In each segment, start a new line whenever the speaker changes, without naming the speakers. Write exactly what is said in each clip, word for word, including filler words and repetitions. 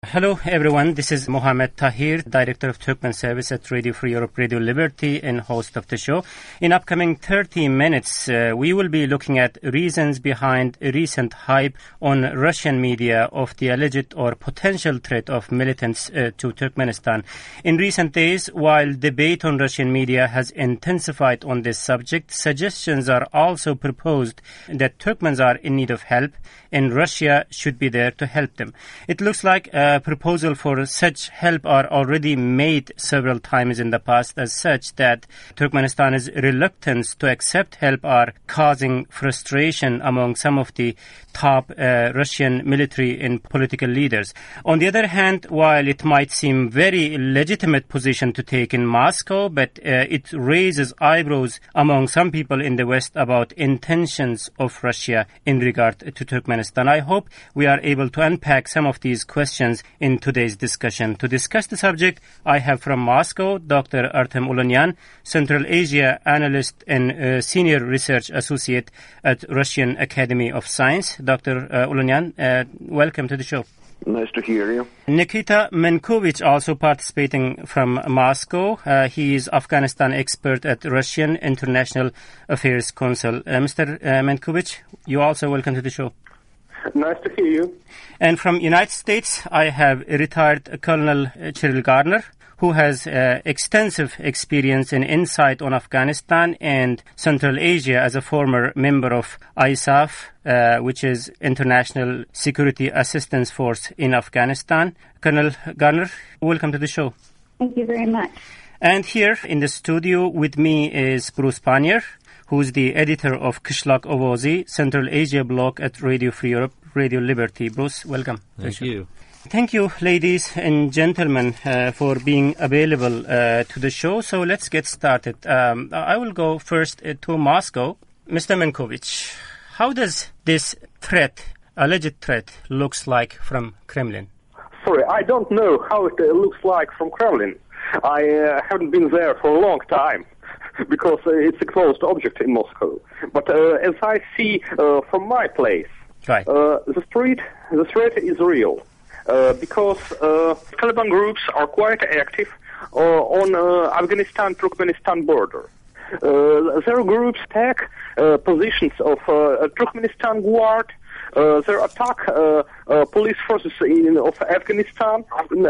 Hello everyone, this is Mohammed Tahir, Director of Turkmen Service at Radio Free Europe, Radio Liberty, and host of the show. In upcoming thirty minutes, uh, we will be looking at reasons behind a recent hype on Russian media of the alleged or potential threat of militants uh, to Turkmenistan. In recent days, while debate on Russian media has intensified on this subject, suggestions are also proposed that Turkmens are in need of help and Russia should be there to help them. It looks like uh, proposal for such help are already made several times in the past. As such, that Turkmenistan's reluctance to accept help are causing frustration among some of the top uh, Russian military and political leaders. On the other hand, while it might seem very legitimate position to take in Moscow, but uh, it raises eyebrows among some people in the West about intentions of Russia in regard to Turkmenistan. I hope we are able to unpack some of these questions in today's discussion. To discuss the subject, I have from Moscow Doctor Artem Ulanyan, Central Asia analyst and uh, senior research associate at Russian Academy of Science. Doctor Uh, Ulanyan, uh, welcome to the show.
Nice to hear you.
Nikita Menkovich also participating from Moscow. Uh, he is Afghanistan expert at Russian International Affairs Council. Uh, Mister Uh, Menkovich, you also welcome to the show.
Nice to hear you.
And from United States, I have retired Colonel Cheryl Garner, who has uh, extensive experience and insight on Afghanistan and Central Asia as a former member of I S A F, uh, which is International Security Assistance Force in Afghanistan. Colonel Garner, welcome to the show.
Thank you very much.
And here in the studio with me is Bruce Panier, who's the editor of Kışlak Ovozi, Central Asia blog at Radio Free Europe, Radio Liberty. Bruce, welcome.
Thank you.
Thank you, ladies and gentlemen, uh, for being available uh, to the show. So let's get started. Um, I will go first uh, to Moscow. Mister Menkovich, how does this threat, alleged threat, looks like from Kremlin?
Sorry, I don't know how it uh, looks like from Kremlin. I uh, haven't been there for a long time because uh, it's a closed object in Moscow. But uh, as I see uh, from my place,
right.
uh, the threat, the threat is real. Uh, because uh, Taliban groups are quite active uh, on uh, Afghanistan-Turkmenistan border. Uh, their groups take uh, positions of uh, Turkmenistan Guard. Uh, they attack uh, uh, police forces in, of Afghanistan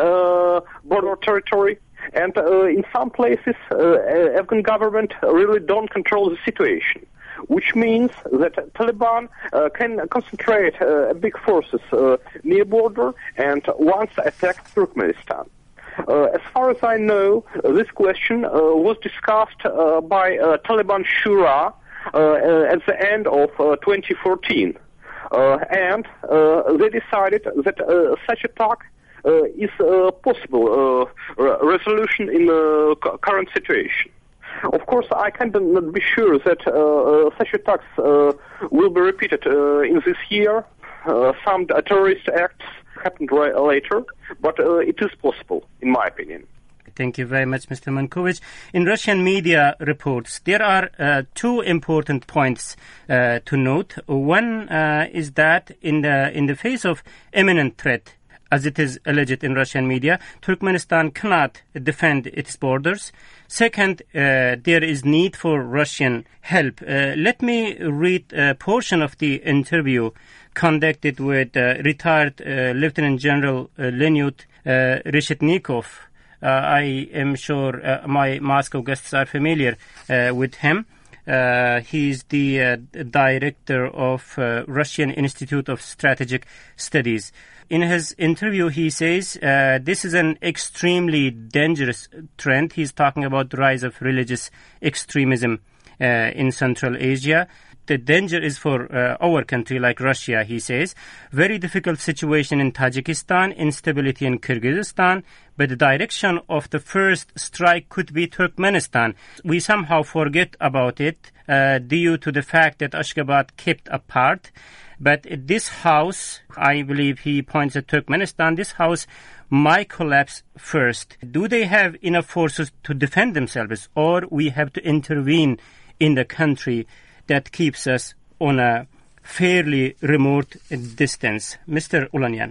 uh, border territory. And uh, in some places, uh, Afghan government really don't control the situation, which means that Taliban uh, can concentrate uh, big forces uh, near border and once attack Turkmenistan. Uh, as far as I know, uh, this question uh, was discussed uh, by uh, Taliban Shura uh, uh, at the end of uh, twenty fourteen. Uh, and uh, they decided that uh, such attack uh, is uh, possible uh, resolution in the current situation. Of course, I cannot be sure that uh, uh, such attacks uh, will be repeated uh, in this year. Uh, some uh, terrorist acts happened right later, but uh, it is possible, in my opinion.
Thank you very much, Mister Menkovich. In Russian media reports, there are uh, two important points uh, to note. One uh, is that in the in the face of imminent threat, as it is alleged in Russian media, Turkmenistan cannot defend its borders. Second, uh, there is need for Russian help. Uh, let me read a portion of the interview conducted with uh, retired uh, Lieutenant General uh, Leonid uh, Reshetnikov. Uh, I am sure uh, my Moscow guests are familiar uh, with him. Uh, he's the uh, director of uh, Russian Institute of Strategic Studies. In his interview, he says uh, this is an extremely dangerous trend. He's talking about the rise of religious extremism uh, in Central Asia. The danger is for uh, our country, like Russia, he says. Very difficult situation in Tajikistan, instability in Kyrgyzstan, but the direction of the first strike could be Turkmenistan. We somehow forget about it uh, due to the fact that Ashgabat kept apart. But this house, I believe he points at Turkmenistan, this house might collapse first. Do they have enough forces to defend themselves, or we have to intervene in the country that keeps us on a fairly remote distance? Mister Ulanyan.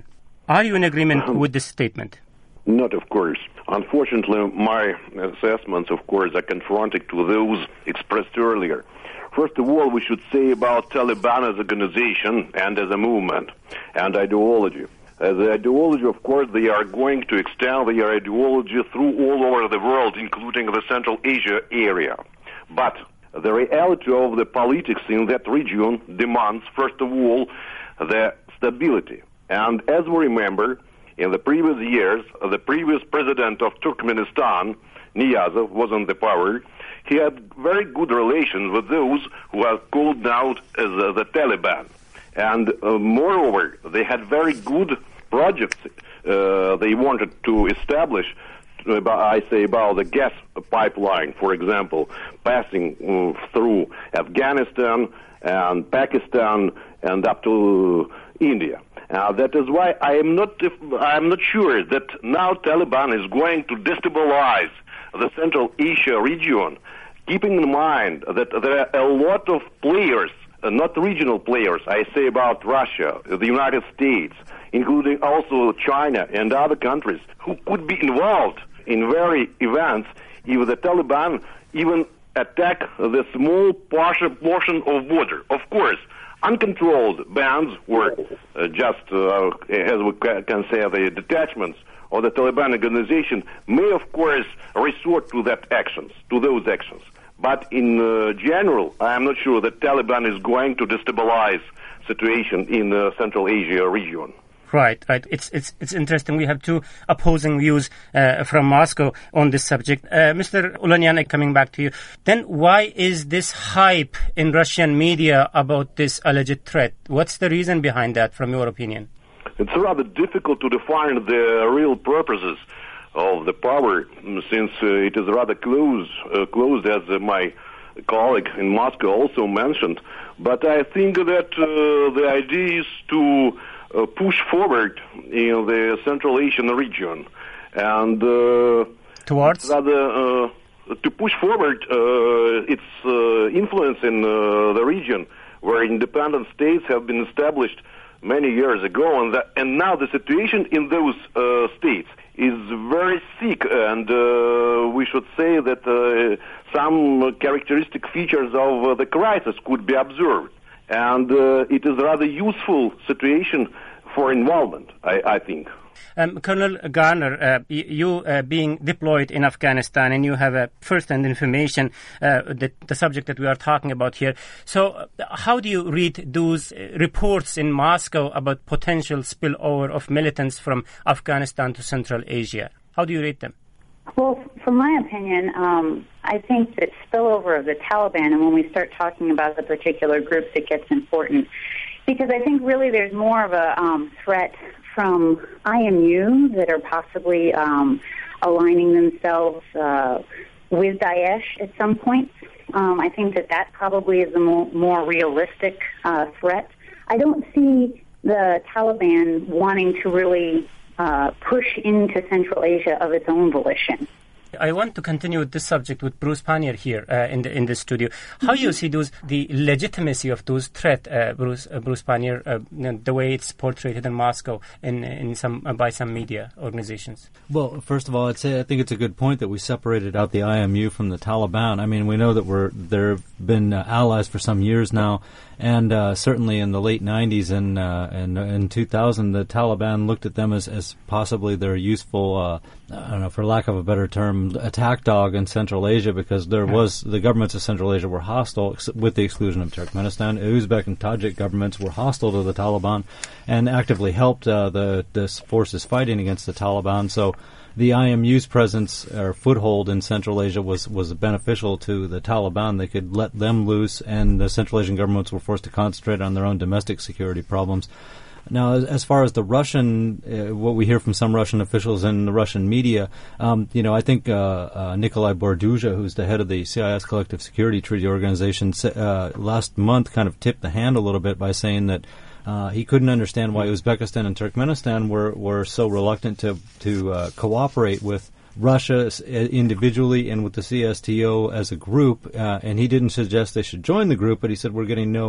Are you in agreement with this statement?
Not, of course. Unfortunately, my assessments, of course, are confronting to those expressed earlier. First of all, we should say about Taliban as an organization and as a movement and ideology. As an ideology, of course, they are going to extend their ideology through all over the world, including the Central Asia area. But the reality of the politics in that region demands, first of all, the stability. And as we remember, in the previous years, the previous president of Turkmenistan, Niyazov, was in the power. He had very good relations with those who are called now as uh, the Taliban. And uh, moreover, they had very good projects uh, they wanted to establish. About, I say about the gas pipeline, for example, passing uh, through Afghanistan and Pakistan and up to India. Uh, that is why I am not if, I am not sure that now Taliban is going to destabilize the Central Asia region, keeping in mind that there are a lot of players, uh, not regional players, I say about Russia, the United States, including also China and other countries, who could be involved in very events if the Taliban even attack the small portion, portion of border. Of course, uncontrolled bands or uh, just, uh, as we can say, the detachments of the Taliban organization may, of course, resort to that actions, to those actions. But in uh, general, I am not sure that Taliban is going to destabilize situation in the Central Asia region.
Right, right. It's it's it's interesting. We have two opposing views uh, from Moscow on this subject. Uh, Mister Ulanyan, coming back to you. Then why is this hype in Russian media about this alleged threat? What's the reason behind that, from your opinion?
It's rather difficult to define the real purposes of the power, since uh, it is rather close, uh, closed, as uh, my colleague in Moscow also mentioned. But I think that uh, the idea is to Uh, push forward in the Central Asian region, and uh,
towards
rather uh, to push forward uh, its uh, influence in uh, the region, where independent states have been established many years ago, and that, and now the situation in those uh, states is very sick, and uh, we should say that uh, some characteristic features of uh, the crisis could be observed. And uh, it is a rather useful situation for involvement, I, I think.
Um, Colonel Garner, uh, you uh, being deployed in Afghanistan, and you have uh, first-hand information, uh, the, the subject that we are talking about here. So uh, how do you read those uh, reports in Moscow about potential spillover of militants from Afghanistan to Central Asia? How do you read them?
Well, from my opinion, um, I think that spillover of the Taliban, and when we start talking about the particular groups, it gets important. Because I think really there's more of a um, threat from I M U that are possibly um, aligning themselves uh, with Daesh at some point. Um, I think that that probably is a more, more realistic uh, threat. I don't see the Taliban wanting to really Uh, push into Central Asia of its own volition.
I want to continue with this subject with Bruce Pannier here uh, in the in the studio. How do you see those the legitimacy of those threat, uh, Bruce uh, Bruce Pannier, uh, the way it's portrayed in Moscow in in some uh, by some media organizations?
Well, first of all, I'd say I think it's a good point that we separated out the I M U from the Taliban. I mean, we know that we're there have been uh, allies for some years now. And uh, certainly in the late nineties and uh, and in two thousand, the Taliban looked at them as, as possibly their useful, uh, I don't know, for lack of a better term, attack dog in Central Asia, because there was the governments of Central Asia were hostile, with the exclusion of Turkmenistan. Uzbek and Tajik governments were hostile to the Taliban and actively helped uh, the, the forces fighting against the Taliban. So the I M U's presence or foothold in Central Asia was, was beneficial to the Taliban. They could let them loose, and the Central Asian governments were forced to concentrate on their own domestic security problems. Now, as, as far as the Russian, uh, what we hear from some Russian officials in the Russian media, um, you know, I think uh, uh, Nikolai Borduzha, who's the head of the C I S Collective Security Treaty Organization, uh, last month kind of tipped the hand a little bit by saying that Uh, he couldn't understand why Uzbekistan and Turkmenistan were, were so reluctant to to uh, cooperate with Russia individually and with the C S T O as a group. Uh, and he didn't suggest they should join the group, but he said we're getting no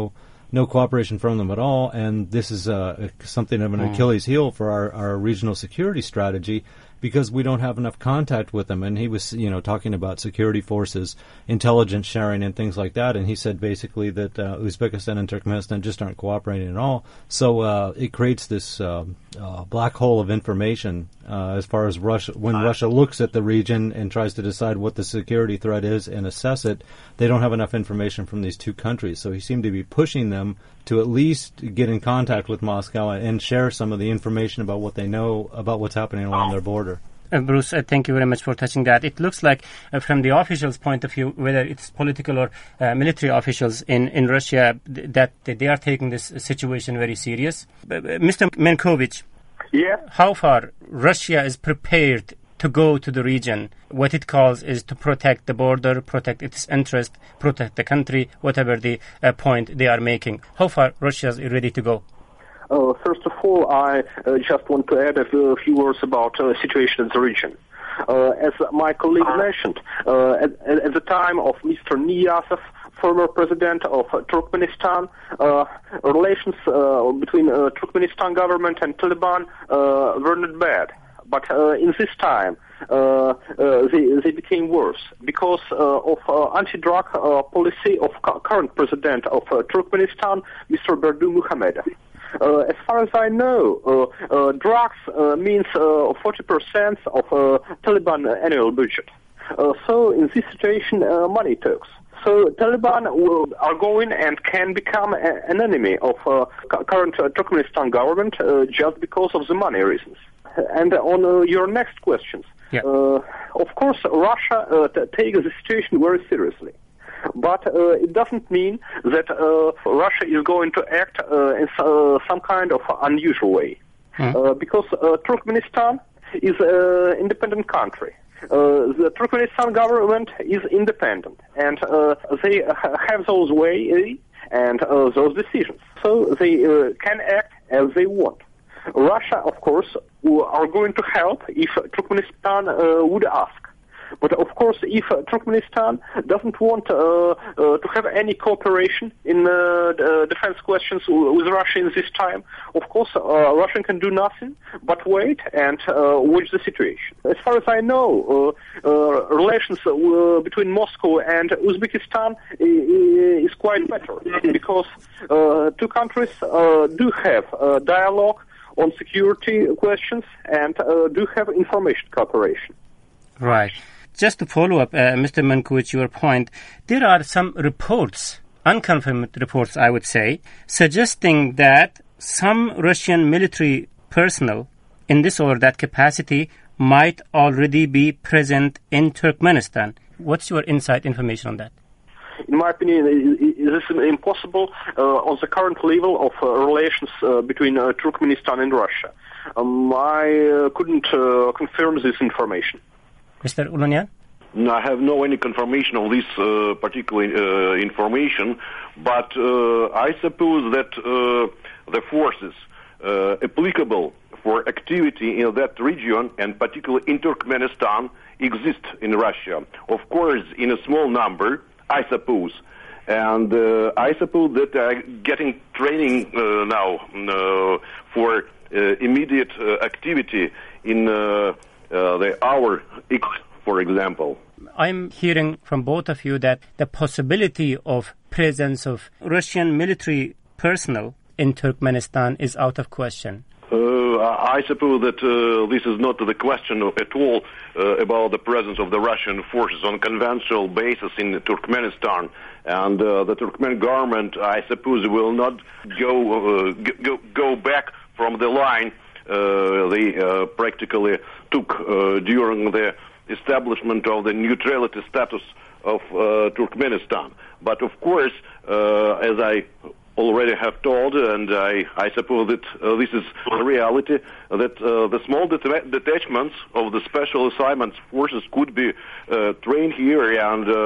no cooperation from them at all, and this is uh, something of an mm. Achilles heel for our, our regional security strategy, because we don't have enough contact with them. And he was, you know, talking about security forces, intelligence sharing, and things like that. And he said basically that uh, Uzbekistan and Turkmenistan just aren't cooperating at all. So uh, it creates this uh, uh, black hole of information uh, as far as Russia. When uh, Russia looks at the region and tries to decide what the security threat is and assess it, they don't have enough information from these two countries. So he seemed to be pushing them to at least get in contact with Moscow and share some of the information about what they know about what's happening along their border.
Uh, Bruce, uh, thank you very much for touching that. It looks like, uh, from the officials' point of view, whether it's political or uh, military officials in, in Russia, th- that, that they are taking this situation very serious. Uh, Mister Menkovich,
yeah?
How far Russia is prepared to go to the region? What it calls is to protect the border, protect its interest, protect the country, whatever the uh, point they are making. How far Russia is ready to go?
Uh, first of all, I uh, just want to add a few, a few words about the uh, situation in the region. Uh, as my colleague mentioned, uh, at, at the time of Mister Niyazov, former president of uh, Turkmenistan, uh, relations uh, between uh, Turkmenistan government and Taliban uh, were not bad. But uh, in this time, uh, uh, they, they became worse because uh, of uh, anti-drug uh, policy of cu- current president of uh, Turkmenistan, Mister Berdimuhamedov. Uh, as far as I know, uh, uh, drugs uh, means uh, forty percent of uh, Taliban annual budget. Uh, so in this situation, uh, money talks. So Taliban will, are going and can become a, an enemy of uh, current uh, Turkmenistan government uh, just because of the money reasons. And on uh, your next questions,
yeah.
uh, of course, Russia uh, t- takes the situation very seriously. But uh, it doesn't mean that uh, Russia is going to act uh, in uh, some kind of unusual way. Mm. Uh, because uh, Turkmenistan is an independent country. Uh, the Turkmenistan government is independent, and uh, they have those way and uh, those decisions. So they uh, can act as they want. Russia, of course, are going to help if Turkmenistan uh, would ask. But of course, if uh, Turkmenistan doesn't want uh, uh, to have any cooperation in uh, uh, defense questions with Russia in this time, of course, uh, Russia can do nothing but wait and uh, watch the situation. As far as I know, uh, uh, relations uh, between Moscow and Uzbekistan is quite better because uh, two countries uh, do have uh, dialogue on security questions and uh, do have information cooperation.
Right. Just to follow up, uh, Mister Menkovich, your point, there are some reports, unconfirmed reports, I would say, suggesting that some Russian military personnel in this or that capacity might already be present in Turkmenistan. What's your inside information on that?
In my opinion, it is impossible uh, on the current level of uh, relations uh, between uh, Turkmenistan and Russia. Um, I uh, couldn't uh, confirm this information.
Mister Ulonyan?
No, I have no any confirmation of this uh, particular uh, information, but uh, I suppose that uh, the forces uh, applicable for activity in that region, and particularly in Turkmenistan, exist in Russia. Of course, in a small number, I suppose. And uh, I suppose that they are getting training uh, now uh, for uh, immediate uh, activity in uh, uh, the hour X, for example.
I'm hearing from both of you that the possibility of presence of Russian military personnel in Turkmenistan is out of question.
Uh, I suppose that uh, this is not the question at all uh, about the presence of the Russian forces on conventional basis in Turkmenistan, and uh, the Turkmen government, I suppose, will not go uh, go go back from the line uh, they uh, practically took uh, during the establishment of the neutrality status of uh, Turkmenistan. But of course, uh, as I already have told, and I, I suppose that uh, this is a reality, that uh, the small det- detachments of the special assignments forces could be uh, trained here, and uh,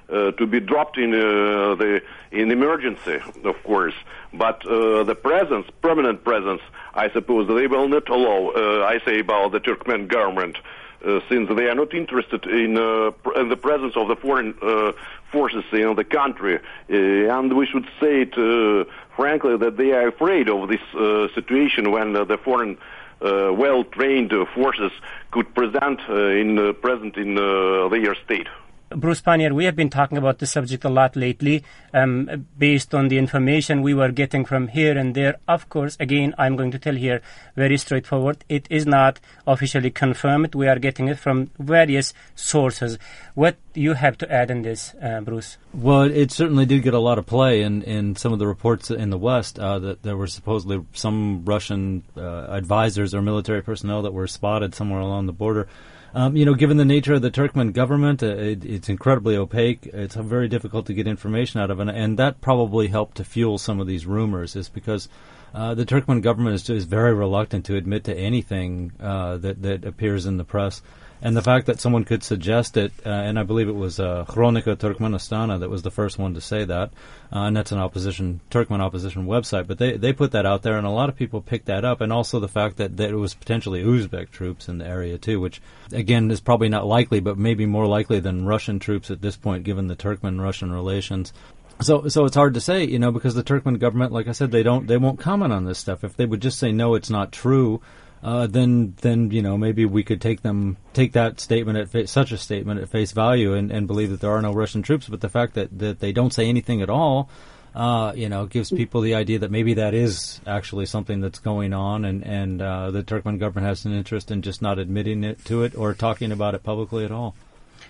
uh, to be dropped in uh, the in emergency, of course. But uh, the presence, permanent presence, I suppose they will not allow. Uh, I say about the Turkmen government, uh, since they are not interested in, uh, pr- in the presence of the foreign uh, forces in the country, uh, and we should say it uh, frankly that they are afraid of this uh, situation when uh, the foreign uh, well-trained uh, forces could present uh, in uh, present in uh, their state.
Bruce Pannier, we have been talking about this subject a lot lately, um, based on the information we were getting from here and there. Of course, again, I'm going to tell here very straightforward, it is not officially confirmed. We are getting it from various sources. What do you have to add in this, uh, Bruce?
Well, it certainly did get a lot of play in, in some of the reports in the West uh, that there were supposedly some Russian uh, advisors or military personnel that were spotted somewhere along the border. Um, you know, given the nature of the Turkmen government, uh, it, it's incredibly opaque. It's uh, very difficult to get information out of it, and that probably helped to fuel some of these rumors, is because uh, the Turkmen government is, is very reluctant to admit to anything uh, that, that appears in the press. And the fact that someone could suggest it, uh, and I believe it was uh, Chronika Turkmenistana that was the first one to say that, uh, and that's an opposition, Turkmen opposition website, but they, they put that out there, and a lot of people picked that up, and also the fact that, that it was potentially Uzbek troops in the area too, which, again, is probably not likely, but maybe more likely than Russian troops at this point, given the Turkmen-Russian relations. So, so it's hard to say, you know, because the Turkmen government, like I said, they don't, they won't comment on this stuff. If they would just say, no, it's not true, Uh, then, then you know, maybe we could take them, take that statement at fa- such a statement at face value, and, and believe that there are no Russian troops. But the fact that, that they don't say anything at all, uh, you know, gives people the idea that maybe that is actually something that's going on, and and uh, the Turkmen government has an interest in just not admitting it to it or talking about it publicly at all.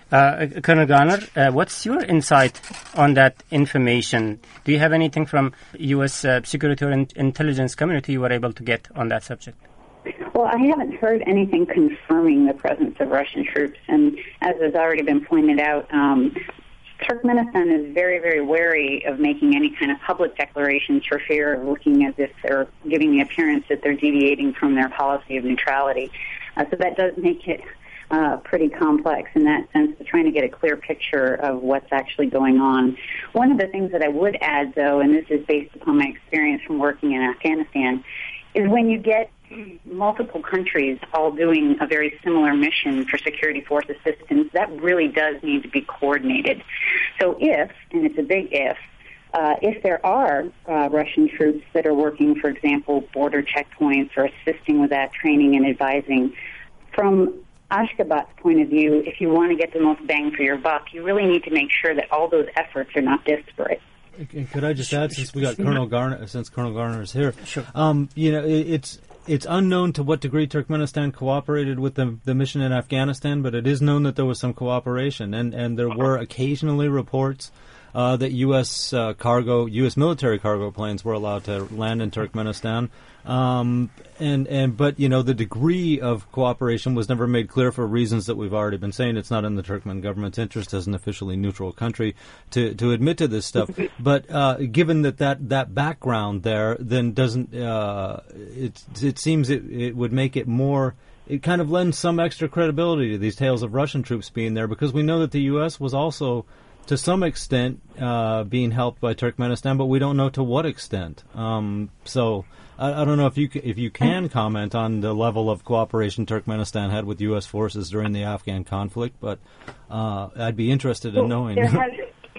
Uh, Colonel Garner, uh, what's your insight on that information? Do you have anything from U S uh, security or in- intelligence community you were able to get on that subject?
Well, I haven't heard anything confirming the presence of Russian troops, and as has already been pointed out, um, Turkmenistan is very, very wary of making any kind of public declarations for fear of looking as if they're giving the appearance that they're deviating from their policy of neutrality. Uh, so that does make it uh, pretty complex in that sense, of trying to get a clear picture of what's actually going on. One of the things that I would add, though, and this is based upon my experience from working in Afghanistan, is when you get multiple countries all doing a very similar mission for security force assistance, that really does need to be coordinated. So if, and it's a big if, uh, if there are uh, Russian troops that are working, for example, border checkpoints or assisting with that training and advising, from Ashgabat's point of view, if you want to get the most bang for your buck, you really need to make sure that all those efforts are not disparate.
Could I just add, since we got Colonel Garner, since Colonel Garner is here,
sure.
um, you know, it, it's it's unknown to what degree Turkmenistan cooperated with the the mission in Afghanistan, but it is known that there was some cooperation, and and there were occasionally reports uh, that U S uh, cargo, U S military cargo planes were allowed to land in Turkmenistan. Um, and, and, but, you know, the degree of cooperation was never made clear for reasons that we've already been saying. It's not in the Turkmen government's interest as an officially neutral country to, to admit to this stuff. But, uh, given that, that, that background there, then doesn't, uh, it, it seems it, it would make it more, it kind of lends some extra credibility to these tales of Russian troops being there, because we know that the U S was also, to some extent, uh, being helped by Turkmenistan, but we don't know to what extent. Um, so, I, I don't know if you if you can comment on the level of cooperation Turkmenistan had with U S forces during the Afghan conflict, but uh, I'd be interested in knowing.
There has,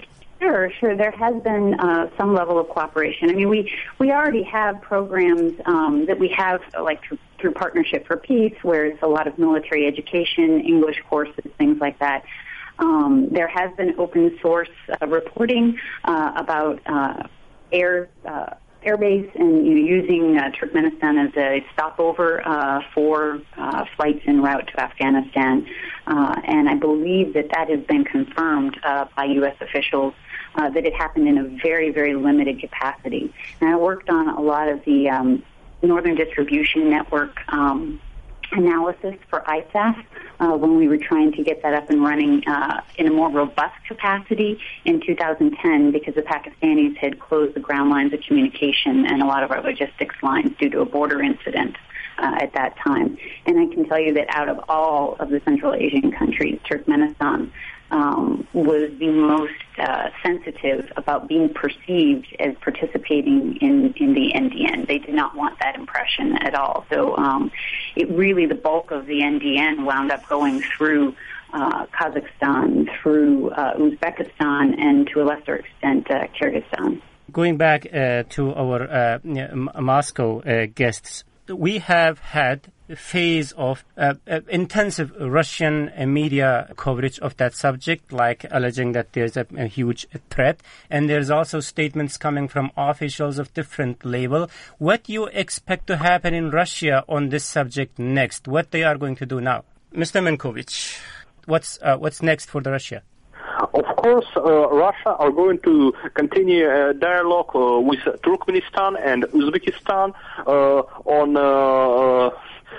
sure, sure. There has been uh, some level of cooperation. I mean, we, we already have programs um, that we have, like through, through Partnership for Peace, where it's a lot of military education, English courses, things like that. Um, there has been open source uh, reporting uh, about uh, air uh, airbase and you know, using uh, Turkmenistan as a stopover uh, for uh, flights en route to Afghanistan. Uh, and I believe that that has been confirmed uh, by U S officials uh, that it happened in a very, very limited capacity. And I worked on a lot of the um, Northern Distribution Network um analysis for I S A F uh, when we were trying to get that up and running uh, in a more robust capacity in two thousand ten, because the Pakistanis had closed the ground lines of communication and a lot of our logistics lines due to a border incident uh, at that time. And I can tell you that out of all of the Central Asian countries, Turkmenistan um, was the most uh, sensitive about being perceived as participating in, in the N D N. They did not want that impression at all. So um, it really, the bulk of the N D N wound up going through uh, Kazakhstan, through uh, Uzbekistan, and to a lesser extent, uh, Kyrgyzstan.
Going back uh, to our uh, M- Moscow uh, guests, we have had a phase of uh, uh, intensive Russian uh, media coverage of that subject, like alleging that there's a, a huge threat, and there's also statements coming from officials of different level. What do you expect to happen in Russia on this subject next? What they are going to do now? Mister Menkovich, what's uh, what's next for the Russia?
Of course, uh, Russia are going to continue a dialogue uh, with Turkmenistan and Uzbekistan uh, on uh,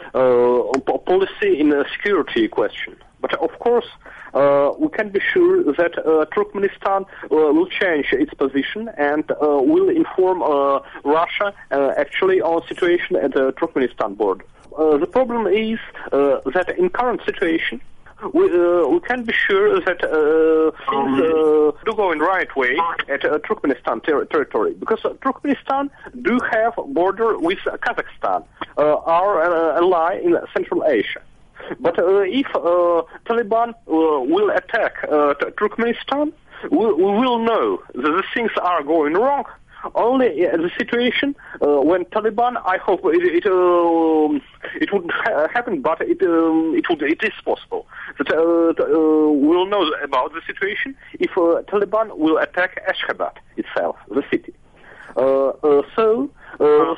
uh, policy in a security question. But of course, uh, we can be sure that uh, Turkmenistan uh, will change its position and uh, will inform uh, Russia uh, actually on situation at the Turkmenistan border. Uh, the problem is uh, that in current situation, We, uh, we can be sure that uh, things uh, do go in the right way at uh, Turkmenistan ter- territory, because uh, Turkmenistan do have a border with uh, Kazakhstan, uh, our uh, ally in Central Asia. But uh, if uh, Taliban uh, will attack uh, t- Turkmenistan, we, we will know that the things are going wrong only in the situation uh, when Taliban, I hope it it, uh, it would ha- happen, but it um, it would it is possible that uh, uh, we'll know about the situation if uh, Taliban will attack Ashgabat itself, the city. Uh, uh, so uh,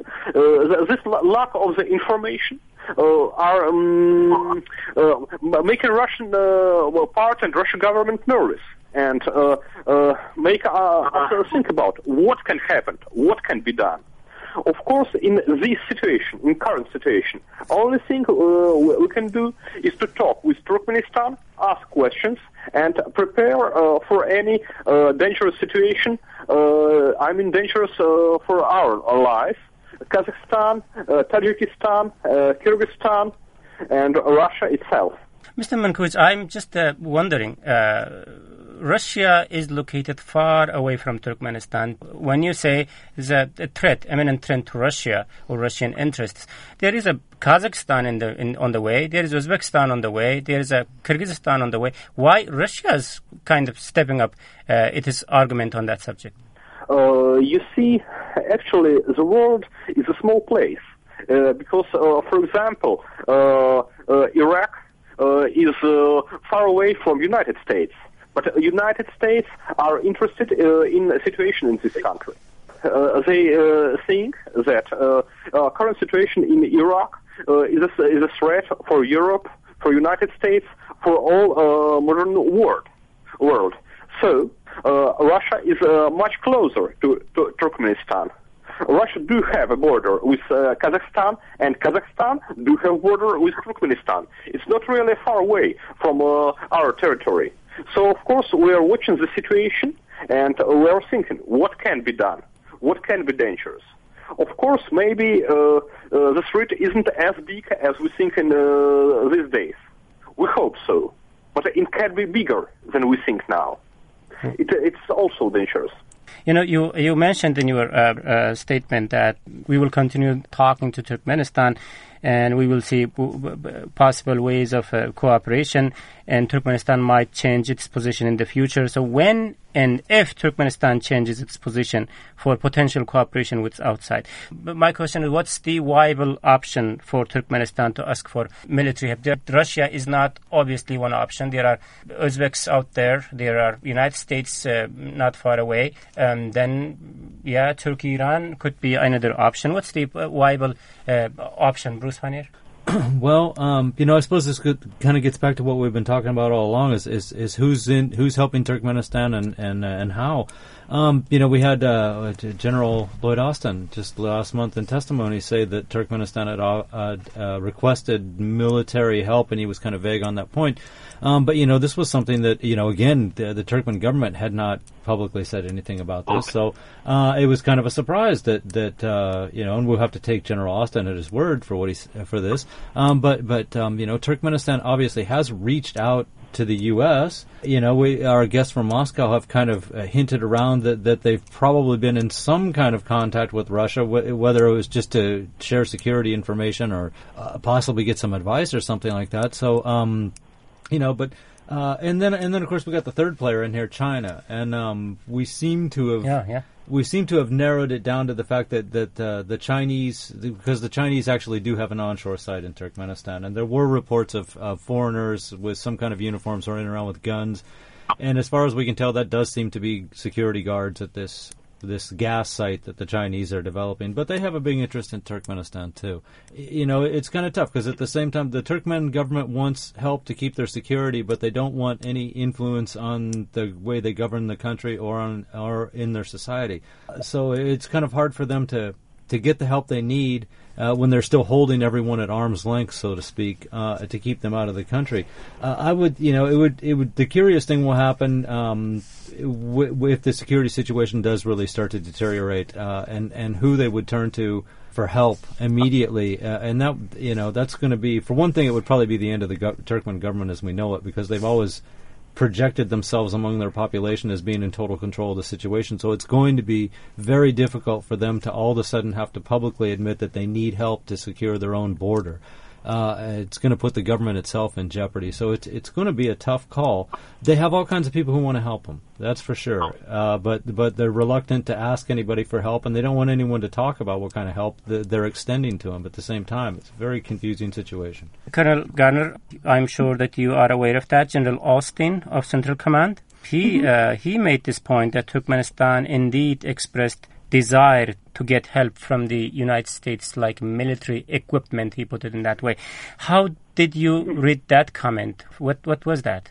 uh, this lack of the information uh, are um, uh, making Russian uh, well, part and Russian government nervous. And uh, uh, make uh, us think about what can happen, what can be done. Of course, in this situation, in current situation, only thing uh, we can do is to talk with Turkmenistan, ask questions, and prepare uh, for any uh, dangerous situation. Uh, I mean, dangerous uh, for our lives. Kazakhstan, uh, Tajikistan, uh, Kyrgyzstan, and Russia itself.
Mister Menkovich, I'm just uh, wondering. Uh, Russia is located far away from Turkmenistan. When you say there's a, a threat, imminent threat to Russia or Russian interests, there is a Kazakhstan in the in, on the way. There is Uzbekistan on the way. There is a Kyrgyzstan on the way. Why Russia is kind of stepping up uh, its argument on that subject?
Uh, you see, actually, the world is a small place uh, because, uh, for example, uh, uh, Iraq uh, is uh, far away from United States. But the United States are interested uh, in the situation in this country. Uh, they uh, think that uh, uh, current situation in Iraq uh, is, a, is a threat for Europe, for United States, for all uh, modern world. world. So uh, Russia is uh, much closer to, to Turkmenistan. Russia do have a border with uh, Kazakhstan, and Kazakhstan do have a border with Turkmenistan. It's not really far away from uh, our territory. So, of course, we are watching the situation, and we are thinking, what can be done? What can be dangerous? Of course, maybe uh, uh, the threat isn't as big as we think in uh, these days. We hope so. But it can be bigger than we think now. It, it's also dangerous.
You know, you you mentioned in your uh, uh, statement that we will continue talking to Turkmenistan, and we will see possible ways of uh, cooperation, and Turkmenistan might change its position in the future. So when and if Turkmenistan changes its position for potential cooperation with outside, but my question is, what's the viable option for Turkmenistan to ask for military help? Russia is not obviously one option. There are Uzbeks out there. There are United States uh, not far away. Um, then, yeah, Turkey, Iran could be another option. What's the uh, viable uh, option, Bruce Vanir?
Well, um, you know, I suppose this kind of gets back to what we've been talking about all along: is is, is who's in, who's helping Turkmenistan and and uh, and how. Um, you know, we had uh, General Lloyd Austin just last month in testimony say that Turkmenistan had uh, uh, requested military help, and he was kind of vague on that point. Um, but, you know, this was something that, you know, again, the, the Turkmen government had not publicly said anything about this. So uh, it was kind of a surprise that, that uh, you know, and we'll have to take General Austin at his word for what he's, for this. Um, but, but um, you know, Turkmenistan obviously has reached out to the U S. You know, we, our guests from Moscow have kind of uh, hinted around that, that they've probably been in some kind of contact with Russia, w- whether it was just to share security information or uh, possibly get some advice or something like that. So, um, you know, but uh, and then and then of course we got the third player in here, China, and um, we seem to have
yeah, yeah.
we seem to have narrowed it down to the fact that that uh, the Chinese, because the Chinese actually do have an onshore site in Turkmenistan, and there were reports of uh, foreigners with some kind of uniforms running around with guns, and as far as we can tell, that does seem to be security guards at this this gas site that the Chinese are developing. But they have a big interest in Turkmenistan too. You know, it's kind of tough because at the same time, the Turkmen government wants help to keep their security, but they don't want any influence on the way they govern the country or on or in their society. So it's kind of hard for them to to get the help they need uh, when they're still holding everyone at arm's length, so to speak, uh, to keep them out of the country. Uh, I would, you know, it would, it would. The curious thing will happen um, w- if the security situation does really start to deteriorate, uh, and and who they would turn to for help immediately, uh, and that, you know, that's going to be, for one thing, it would probably be the end of the go- Turkmen government as we know it, because they've always projected themselves among their population as being in total control of the situation. So it's going to be very difficult for them to all of a sudden have to publicly admit that they need help to secure their own border. Uh, it's going to put the government itself in jeopardy. So it's it's going to be a tough call. They have all kinds of people who want to help them, that's for sure. Uh, but but they're reluctant to ask anybody for help, and they don't want anyone to talk about what kind of help th- they're extending to them at the same time. It's a very confusing situation.
Colonel Garner, I'm sure that you are aware of that. General Austin of Central Command, he mm-hmm. uh, he made this point that Turkmenistan indeed expressed desire to get help from the United States, like military equipment, he put it in that way. How did you read that comment? What what was that?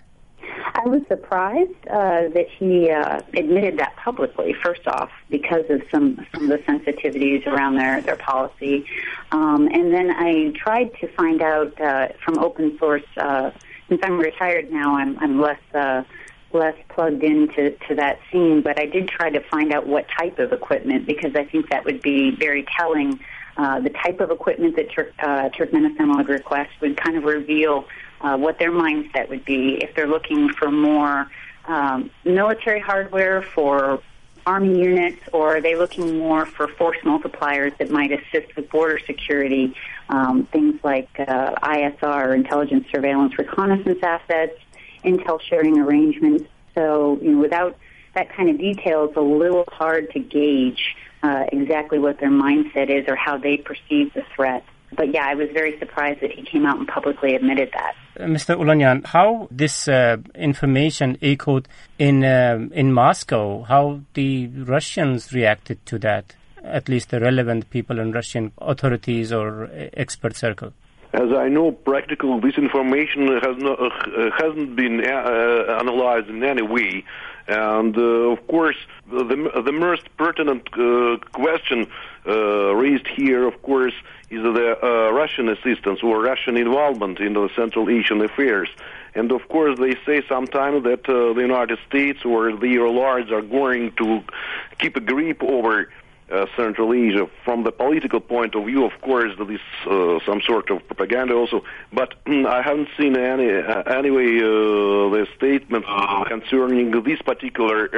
I was surprised uh, that he uh, admitted that publicly, first off, because of some, some of the sensitivities around their, their policy. Um, and then I tried to find out uh, from open source, uh, since I'm retired now, I'm, I'm less... Uh, less plugged into to that scene, but I did try to find out what type of equipment, because I think that would be very telling. Uh, the type of equipment that Tur- uh, Turkmenistan would request would kind of reveal uh, what their mindset would be. If they're looking for more um, military hardware for army units, or are they looking more for force multipliers that might assist with border security, um, things like uh, I S R, intelligence, surveillance, reconnaissance assets, intel sharing arrangements. So, you know, without that kind of detail, it's a little hard to gauge uh, exactly what their mindset is or how they perceive the threat. But yeah, I was very surprised that he came out and publicly admitted that.
Uh, Mister Ulanyan, how this uh, information echoed in uh, in Moscow, how the Russians reacted to that, at least the relevant people in Russian authorities or uh, expert circle?
As I know, practical this information has no, uh, hasn't been uh, analyzed in any way, and uh, of course, the the most pertinent uh, question uh, raised here, of course, is the uh, Russian assistance or Russian involvement in the Central Asian affairs. And of course, they say sometimes that uh, the United States or their allies are going to keep a grip over Uh, Central Asia. From the political point of view, of course, this uh, some sort of propaganda also, but mm, I haven't seen any uh, anyway uh, the statement concerning this particular uh,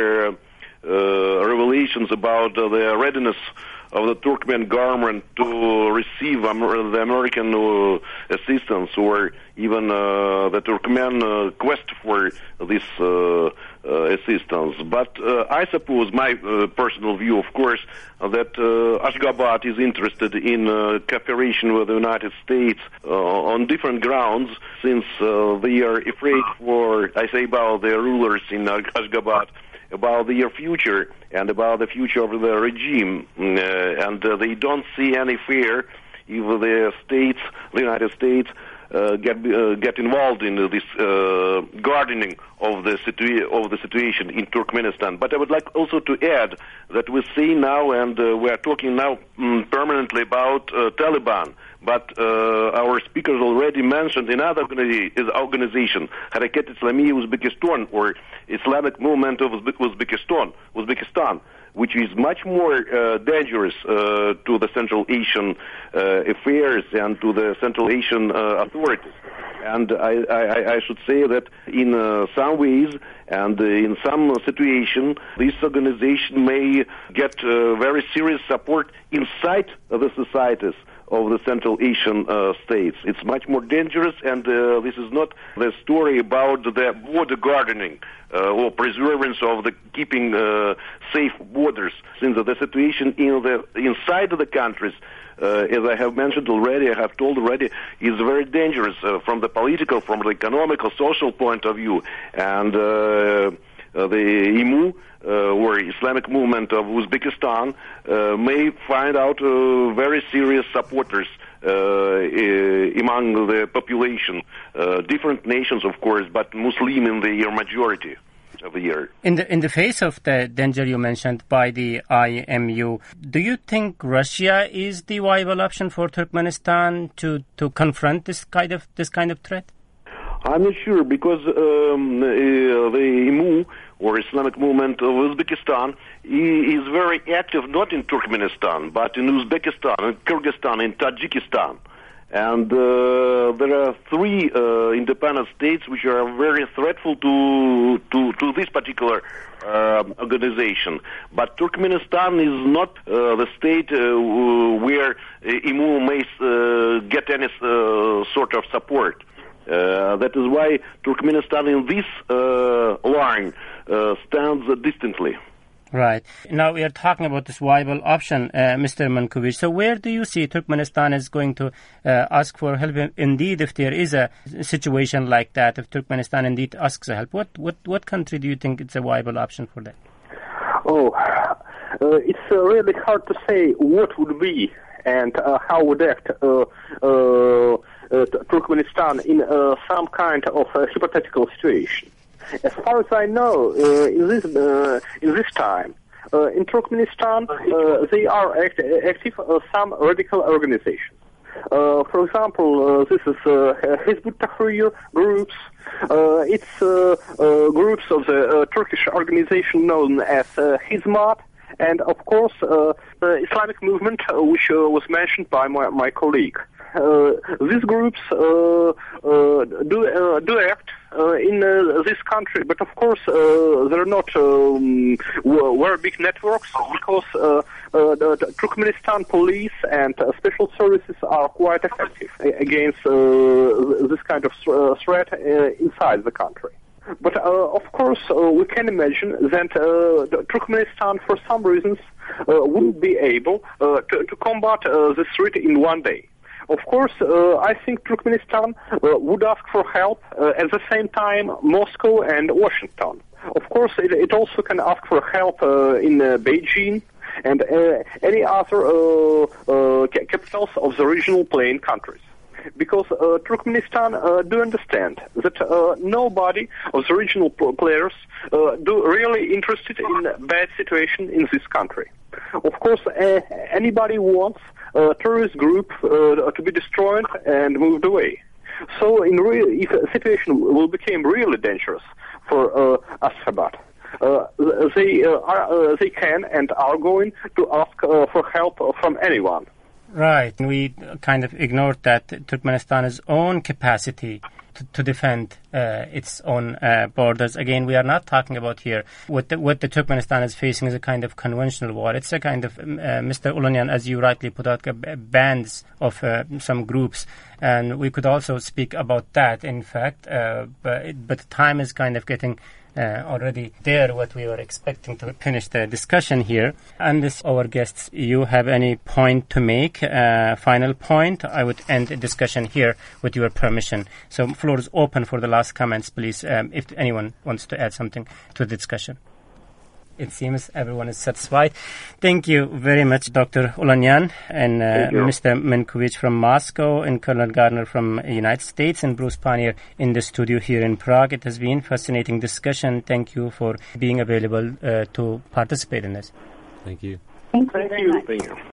uh, revelations about uh, the readiness of the Turkmen government to receive Amer- the American uh, assistance, or even uh, the Turkmen uh, quest for this uh, uh, assistance. But uh, I suppose my uh, personal view, of course, uh, that uh, Ashgabat is interested in uh, cooperation with the United States uh, on different grounds, since uh, they are afraid for, I say, about their rulers in Ashgabat, about their future and about the future of the regime, uh, and uh, they don't see any fear if the states, the United States, uh, get uh, get involved in this uh, gardening of the situa- of the situation in Turkmenistan. But I would like also to add that we see now, and uh, we are talking now um, permanently about uh, Taliban. but uh, our speakers already mentioned another organi- organization, Harakat Islamiyya Uzbekistan, or Islamic Movement of Uzbe- Uzbekistan, Uzbekistan, which is much more uh, dangerous uh, to the Central Asian uh, affairs and to the Central Asian uh, authorities. And I, I, I should say that in uh, some ways and uh, in some situation, this organization may get uh, very serious support inside the societies of the Central Asian uh, states. It's much more dangerous, and uh, this is not the story about the border gardening uh, or preservance of the keeping uh, safe borders. Since the situation in the inside of the countries, Uh, as I have mentioned already, I have told already, is very dangerous uh, from the political, from the economical, social point of view. And uh, uh, the I M U, uh, or Islamic Movement of Uzbekistan, uh, may find out uh, very serious supporters uh, uh, among the population. Uh, different nations, of course, but Muslim in the majority of the year.
In the in the face of the danger you mentioned by the I M U, do you think Russia is the viable option for Turkmenistan to, to confront this kind of this kind of threat?
I'm not sure, because um, uh, the I M U, or Islamic Movement of Uzbekistan, is very active not in Turkmenistan but in Uzbekistan, in Kyrgyzstan, in Tajikistan. And uh, there are three uh, independent states which are very threatful to to, to this particular uh, organization. But Turkmenistan is not uh, the state uh, where I M U may uh, get any uh, sort of support. Uh, that is why Turkmenistan in this uh, line uh, stands uh, distantly.
Right. Now we are talking about this viable option, uh, Mister Mankovic. So where do you see Turkmenistan is going to uh, ask for help? Indeed, if there is a situation like that, if Turkmenistan indeed asks for help, what, what, what country do you think it's a viable option for that?
Oh, uh, it's uh, really hard to say what would be and uh, how would act uh, uh, uh, Turkmenistan in uh, some kind of uh, hypothetical situation. As far as I know, uh, in this uh, in this time, uh, in Turkmenistan, uh, they are act- active uh, some radical organizations. Uh, for example, uh, this is uh, Hizb ut-Tahrir groups. Uh, it's uh, uh, groups of the uh, Turkish organization known as uh, Hizmat, and of course, uh, the Islamic movement, uh, which uh, was mentioned by my, my colleague. Uh, these groups uh, uh, do uh, do act uh, in uh, this country, but of course uh, they're not um, very big networks, because uh, uh, the, the Turkmenistan police and uh, special services are quite effective against uh, this kind of uh, threat uh, inside the country. But uh, of course, uh, we can imagine that uh, Turkmenistan, for some reasons, uh, wouldn't be able uh, to, to combat uh, this threat in one day. Of course, uh, I think Turkmenistan uh, would ask for help uh, at the same time Moscow and Washington. Of course, it, it also can ask for help uh, in uh, Beijing and uh, any other uh, uh, capitals of the regional plain countries. Because uh, Turkmenistan uh, do understand that uh, nobody of the regional players uh, do really interested in bad situation in this country. Of course, uh, anybody wants a terrorist group uh, to be destroyed and moved away. So, in real, if a situation will become really dangerous for uh, Ashgabat, uh, they uh, are uh, they can and are going to ask uh, for help from anyone.
Right. We kind of ignored that Turkmenistan's own capacity to, to defend uh, its own uh, borders. Again, we are not talking about here what the, what the Turkmenistan is facing is a kind of conventional war. It's a kind of, uh, Mister Ulanyan, as you rightly put out, bands of uh, some groups. And we could also speak about that, in fact, uh, but, but time is kind of getting Uh, already there, what we were expecting to finish the discussion here. And this, our guests, you have any point to make, uh, final point? I would end the discussion here with your permission. So floor is open for the last comments, please, um, if anyone wants to add something to the discussion. It seems everyone is satisfied. Thank you very much, Doctor Ulanyan, and uh, Mister Mankovic from Moscow, and Colonel Gardner from the United States, and Bruce Panier in the studio here in Prague. It has been a fascinating discussion. Thank you for being available uh, to participate in this.
Thank you.
Thank you.
Thank
very
you.
much.
Thank you.